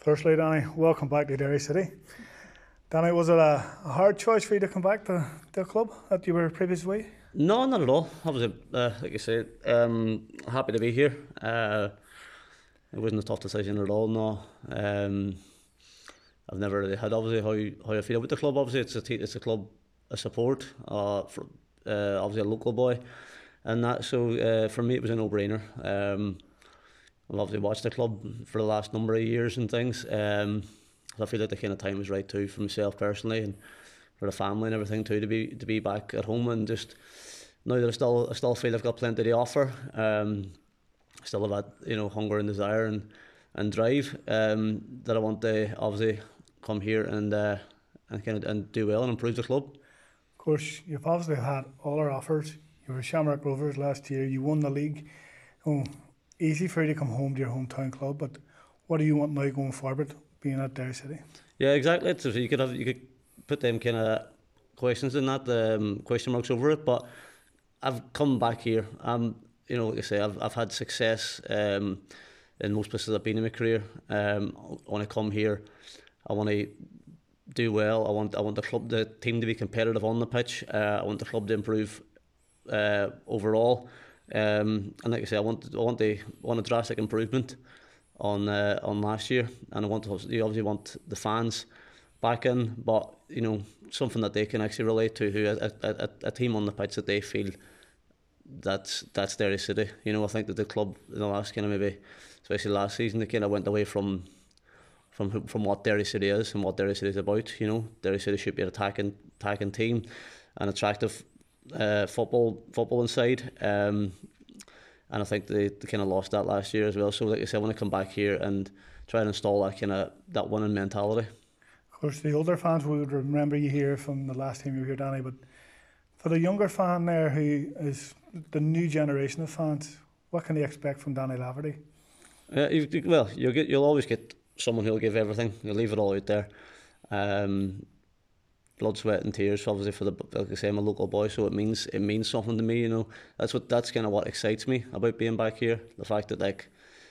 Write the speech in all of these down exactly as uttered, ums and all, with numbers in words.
Firstly, Danny, welcome back to Derry City. Danny, was it a, a hard choice for you to come back to the club that you were previously? No, not at all. Obviously, uh, like I said, um, happy to be here. Uh, it wasn't a tough decision at all. No, um, I've never really had obviously how how I feel about the club. Obviously, it's a te- it's a club I support. Uh, for, uh, obviously a local boy, and that. So uh, for me, it was a no-brainer. Um, I've obviously watched the club for the last number of years and things. Um, I feel like the kind of time was right too for myself personally and for the family and everything too to be to be back at home and just now that I still I still feel I've got plenty to offer. Um, I still have that you know hunger and desire and and drive um, that I want to obviously come here and uh, and kind of and do well and improve the club. Of course, you've obviously had all our offers. You were Shamrock Rovers last year. You won the league. Oh, easy for you to come home to your hometown club, but what do you want now going forward, being at Derry City? Yeah, exactly. It's, you could have you could put them kind of questions in that um, question marks over it, but I've come back here. Um, you know, like I say, I've I've had success um, in most places I've been in my career. Um, when I come here, I want to do well. I want I want the club, the team to be competitive on the pitch. Uh, I want the club to improve uh, overall. Um, and like I say, I want I want the I want a drastic improvement on uh, on last year, and I want to, you obviously want the fans back in, but you know something that they can actually relate to, who a, a, a team on the pitch that they feel that's that's Derry City. You know, I think that the club in the last kind of maybe, especially last season, they kind of went away from from from what Derry City is and what Derry City is about. You know, Derry City should be an attacking attacking team, an attractive uh, football football inside. Um, and I think they, they kind of lost that last year as well. So, like I said, I want to come back here and try and install that kind of that winning mentality. Of course, the older fans would remember you here from the last time you were here, Danny. But for the younger fan there, who is the new generation of fans, what can they expect from Danny Laverty? Uh, you, you, well, you'll get you'll always get someone who'll give everything. You'll leave it all out there. Um, blood, sweat, and tears. Obviously, for the like I say, I'm a local boy, so it means it means something to me. You know, that's what that's kind of what excites me about being back here. The fact that like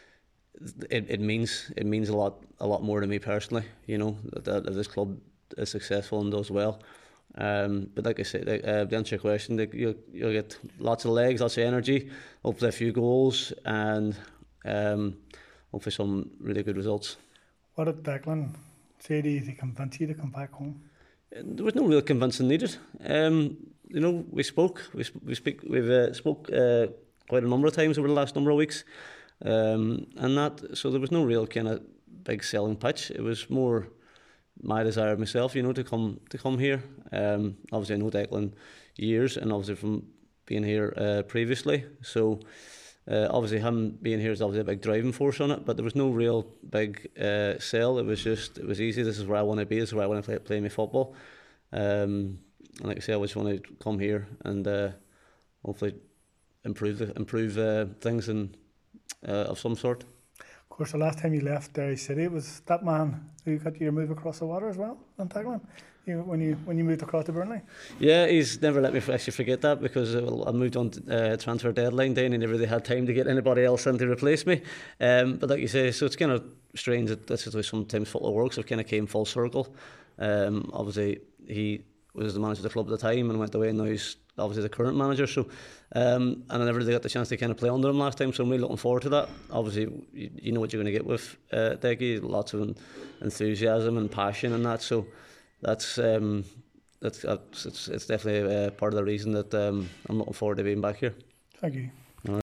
it, it means it means a lot a lot more to me personally. You know, that, that this club is successful and does well. Um, but like I said, uh, to answer your question, like, you'll you'll get lots of legs, lots of energy, hopefully a few goals, and um, hopefully some really good results. What did Declan say to you to convince you to come back home? There was no real convincing needed. Um, you know, we spoke, we sp- we speak, we've uh, spoke uh, quite a number of times over the last number of weeks, um, and that. So there was no real kind of big selling pitch. It was more my desire myself, you know, to come to come here. Um, obviously, I know Declan years, and obviously from being here uh, previously. So uh, obviously, him being here is obviously a big driving force on it. But there was no real big uh, sell. It was just it was easy. This is where I want to be. This is where I want to play, play my football. Um, and like I say, I just want to come here and uh, hopefully improve the, improve uh, things in uh, of some sort. Of course, the last time you left Derry City, it was that man who got you to move across the water as well, and Declan, you when you when you moved across to Burnley. Yeah, he's never let me actually forget that, because I moved on to, uh, transfer deadline day and he never really had time to get anybody else in to replace me. Um, but like you say, so it's kind of strange that this is how sometimes football works. It kind of came full circle. Um, obviously, he was the manager of the club at the time and went away, and now he's obviously the current manager. So, um, and I never really got the chance to kind of play under him last time, so I'm really looking forward to that. Obviously, you, you know what you're going to get with uh, Decky, lots of enthusiasm and passion and that. So that's um, that's, that's it's, it's definitely uh, part of the reason that um, I'm looking forward to being back here. Thank you.